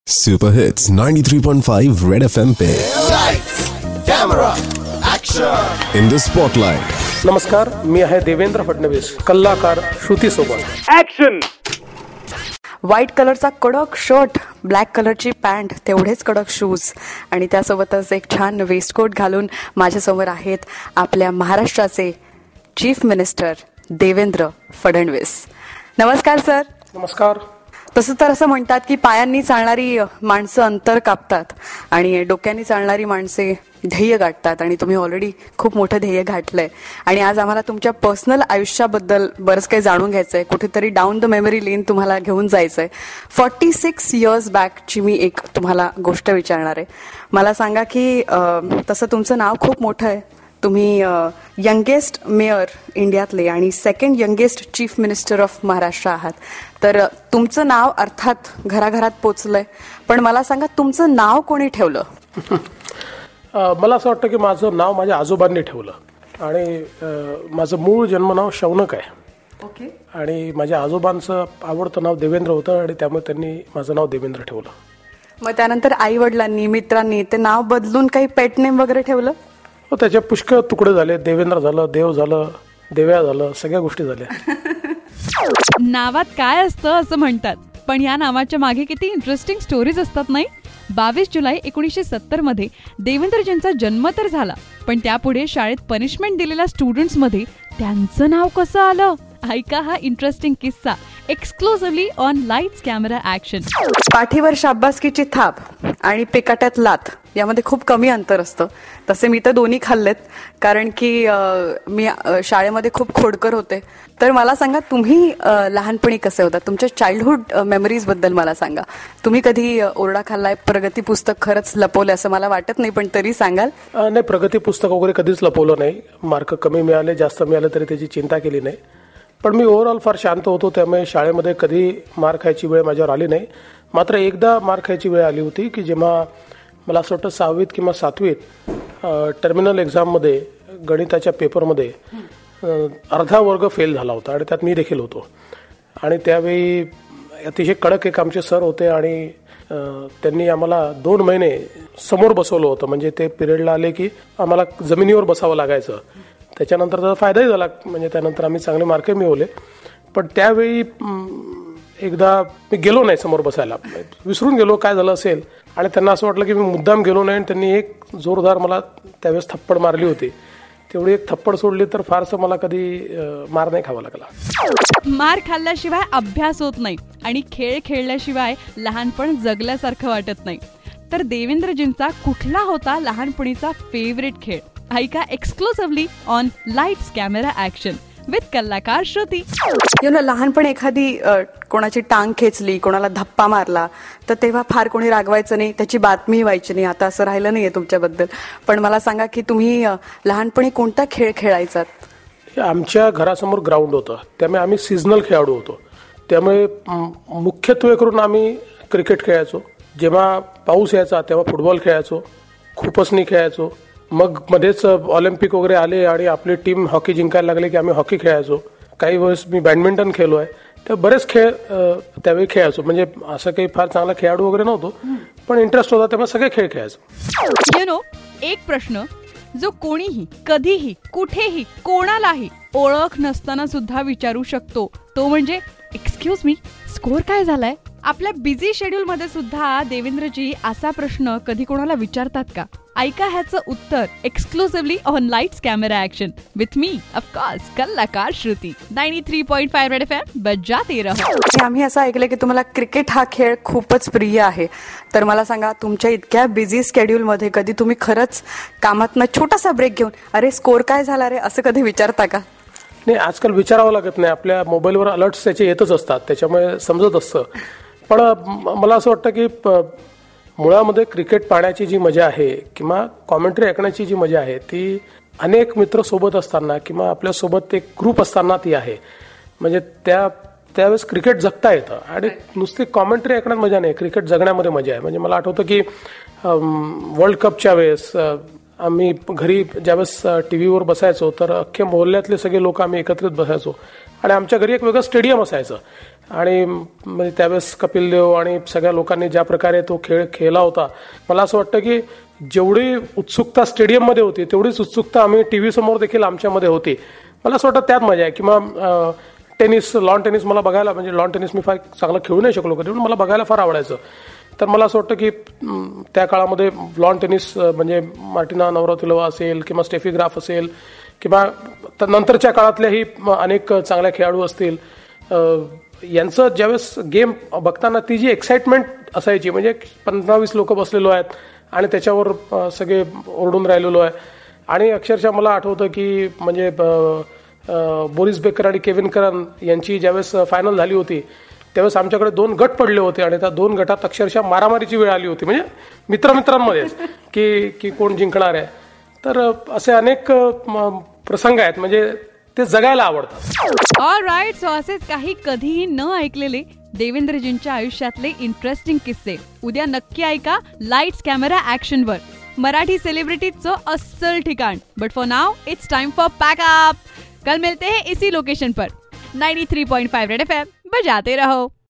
Super hits 93.5 red FM पे Lights, camera, action. In the spotlight. नमस्कार, मी आहे देवेंद्र फडणवीस, कलाकार श्रुती सोबत। ऍक्शन। व्हाईट कलरचा कडक शर्ट, ब्लॅक कलरची पॅन्ट, तेवढेच कडक शूज आणि त्यासोबतच एक छान वेस्टकोट घालून माझ्यासमोर आहेत आपल्या महाराष्ट्राचे चीफ मिनिस्टर देवेंद्र फडणवीस। नमस्कार सर। नमस्कार। तसं तर असं म्हणतात की पायांनी चालणारी माणसं अंतर कापतात आणि डोक्यांनी चालणारी माणसे ध्येय गाठतात आणि तुम्ही ऑलरेडी खूप मोठं ध्येय गाठलंय आणि आज आम्हाला तुमच्या पर्सनल आयुष्याबद्दल बरंच काही जाणून घ्यायचंय, कुठेतरी डाऊन द मेमरी लेन तुम्हाला घेऊन जायचंय। 46 इयर्स बॅकची मी एक तुम्हाला गोष्ट विचारणार आहे। मला सांगा की तसं तुमचं नाव खूप मोठं आहे, तुम्ही यंगेस्ट मेयर इंडियातले आणि second youngest chief minister of Maharashtra आहात, तर तुमचं नाव अर्थात घराघरात पोचलंय, पण मला सांगा तुमचं नाव कोणी ठेवलं? मला असं वाटतं की माझं नाव माझ्या आजोबांनी ठेवलं आणि माझं मूळ जन्मनाव शौनक आहे। ओके। आणि माझ्या आजोबांचं आवडतं नाव देवेंद्र होतं आणि त्यामुळे त्यांनी माझं नाव देवेंद्र ठेवलं। मग त्यानंतर आई वडिलांनी, मित्रांनी ते नाव बदलून काही पेट नेम वगैरे ठेवलं? हो, त्याचे पुष्कळ तुकडे झाले। देवेंद्र झालं, देव झालं, देव्या झालं, सगळ्या गोष्टी झाल्या। नावात काय असतं असं म्हणतात, पण या नावाच्या मागे किती इंटरेस्टिंग स्टोरीज असतात नाही। 22 जुलै 1970 मध्ये देवेंद्रजींचा जन्म तर झाला, पण त्यापुढे शाळेत पनिशमेंट दिलेल्या स्टुडंट्समध्ये त्यांचं नाव कसं आलं? ऐका हा इंटरेस्टिंग किस्सा exclusively on lights camera action. पाठीवर शाब्बासकीची थाप आणि पेकाट्यात लात यामध्ये खूप कमी अंतर असतं। तसे मी तर दोन्ही खाल्लेत, कारण की मी शाळेमध्ये खूप खोडकर होते। तर मला सांगा तुम्ही लहानपणी कसे होता, तुमच्या चाइल्डहुड मेमरीज बद्दल मला सांगा। तुम्ही कधी ओरडा खाल्लाय? प्रगती पुस्तक खरंच लपवलं असं मला वाटत नाही, पण तरी सांगाल? नाही, प्रगती पुस्तक वगैरे कधीच लपवलं नाही। मार्क कमी मिळाले, जास्त मिळाले तरी त्याची चिंता केली नाही, पण मी ओव्हरऑल फार शांत होतो, त्यामुळे शाळेमध्ये कधी मार खायची वेळ माझ्यावर आली नाही। मात्र एकदा मार खायची वेळ आली होती की जेव्हा मला असं वाटतं 6वीत किंवा 7वीत टर्मिनल एक्झाममध्ये गणिताच्या पेपरमध्ये अर्धा वर्ग फेल झाला होता आणि त्यात मी देखील होतो। आणि त्यावेळी अतिशय कडक एक आमचे सर होते आणि त्यांनी आम्हाला 2 महिने समोर बसवलं होतं, म्हणजे ते पिरियडला आले की आम्हाला जमिनीवर बसावं लागायचं। त्याच्यानंतर त्याचा फायदाही झाला, म्हणजे त्यानंतर आम्ही चांगले मार्क मिळवले। पण त्यावेळी एकदा मी गेलो नाही समोर बसायला, विसरून गेलो काय झालं असेल, आणि त्यांना असं वाटलं की मी मुद्दाम गेलो नाही आणि त्यांनी एक जोरदार मला त्यावेळेस थप्पड मारली होती। तेवढी एक थप्पड सोडली तर फारसं मला कधी मार नाही खावा लागला। मार खाल्ल्याशिवाय अभ्यास होत नाही आणि खेळ खेळल्याशिवाय लहानपण जगल्यासारखं वाटत नाही। तर देवेंद्रजींचा कुठला होता लहानपणीचा फेवरेट खेळ? ऐका exclusively on lights camera action with कलाकार श्रुती। लहानपणी एखादी कोणाची टांग खेचली, कोणाला धप्पा मारला तर तेव्हा फार कोणी रागवायचं नाही, त्याची बातमी व्हायची नाही। आता असं राहिलं नाहीये तुमच्याबद्दल, पण मला सांगा की तुम्ही लहानपणी कोणता खेळ खेळायचात? आमच्या घरासमोर ग्राउंड होतं, त्यामुळे आम्ही सीझनल खेळाडू होतो, त्यामुळे मुख्यत्वे करून आम्ही क्रिकेट खेळायचो। जेव्हा पाऊस यायचा तेव्हा फुटबॉल खेळायचो, खुपसणी खेळायचो। मग मध्येच ऑलिम्पिक वगैरे आले आणि आपली टीम हॉकी जिंकायला लागले की आम्ही हॉकी खेळायचो। काही वेळेस मी बॅडमिंटन खेळलोय, तर बरेच खेळ त्यावेळी खेळायचो। म्हणजे असं काही फार चांगला खेळाडू वगैरे नव्हतो, पण इंटरेस्ट होता त्यामुळे सगळे खेळ खेळायचो। एक प्रश्न जो कोणीही कधीही कुठेही कोणालाही ओळख नसताना सुद्धा विचारू शकतो, तो म्हणजे एक्सक्यूज मी, स्कोर काय झालाय? आपल्या बिझी शेड्यूल मध्ये सुद्धा देवेंद्रजी असा प्रश्न कधी कोणाला विचारतात का? ऐका ह्याचं उत्तर exclusively on lights camera action with मी ऑफकोर्स कलाकार श्रुती। 93.5 रेड एफएम बजाते रहो। आम्ही असं ऐकलं की तुम्हाला क्रिकेट हा खेळ खूपच प्रिय आहे, तर मला सांगा तुमच्या इतक्या बिझी स्केड्यूल मध्ये कधी तुम्ही खरंच कामातनं छोटासा ब्रेक घेऊन अरे स्कोर काय झाला रे असं कधी विचारता का? नाही, आजकाल विचारावं लागत नाही, आपल्या मोबाईलवर अलर्ट्स त्याचे येतच असतात, त्याच्यामुळे समजत असतं। पण मला असं वाटतं की मुळामध्ये क्रिकेट पाहण्याची जी मजा आहे किंवा कॉमेंट्री ऐकण्याची जी मजा आहे ती अनेक मित्र सोबत असताना किंवा आपल्यासोबत एक ग्रुप असताना ती आहे। म्हणजे त्यावेळेस क्रिकेट जगता येतं आणि नुसती कॉमेंट्री ऐकण्यात मजा नाही, क्रिकेट जगण्यामध्ये मजा आहे। म्हणजे मला आठवतं की वर्ल्ड कपच्या वेळेस आम्ही घरी ज्यावेळेस टी व्हीवर बसायचो तर अख्खे मोहल्ल्यातले सगळे लोक आम्ही एकत्रित बसायचो आणि आमच्या घरी एक वेगळं स्टेडियम असायचं आणि म्हणजे त्यावेळेस कपिल देव आणि सगळ्या लोकांनी ज्या प्रकारे तो खेळ खेळला होता, मला असं वाटतं की जेवढी उत्सुकता स्टेडियममध्ये होती तेवढीच उत्सुकता आम्ही टी व्ही समोर देखील आमच्यामध्ये होती. मला असं वाटतं त्यात मजा आहे. किंवा टेनिस, लॉन टेनिस मला बघायला, म्हणजे लॉन टेनिस मी फार चांगलं खेळू नाही शकलो कधी, पण मला बघायला फार आवडायचं. तर मला असं वाटतं की त्या काळामध्ये लॉन टेनिस म्हणजे मार्टिना नवरातिलोव्हा असेल किंवा स्टेफी ग्राफ असेल किंवा नंतरच्या काळातल्याही अनेक चांगल्या खेळाडू असतील, यांचं ज्यावेळेस गेम बघताना ती जी एक्साइटमेंट असायची, म्हणजे 15-20 लोक बसलेलो आहेत आणि त्याच्यावर सगळे ओरडून राहिलेलो आहे. आणि अक्षरशः मला आठवतं की म्हणजे बोरिस बेकर आणि केविन करन यांची ज्यावेळेस फायनल झाली होती त्यावेळेस आमच्याकडे 2 गट पडले होते आणि त्या 2 गटात अक्षरशः मारामारीची वेळ आली होती, म्हणजे मित्रांमध्येच की कोण जिंकणार आहे. तर असे अनेक प्रसंग आहेत, म्हणजे ते जगायला आवडतात. ऑलराईट, सो असेच काही कधीही न ऐकलेले देवेंद्रजींच्या आयुष्यातले इंटरेस्टिंग किस्से उद्या नक्की ऐका लाईट्स कॅमेरा ॲक्शनवर, मराठी सेलिब्रिटीजचं अस्सल ठिकाण. But for now it's time for pack up. कल मिलते हैं इसी लोकेशन पर. 93.5 रेड एफएम बजाते रहो.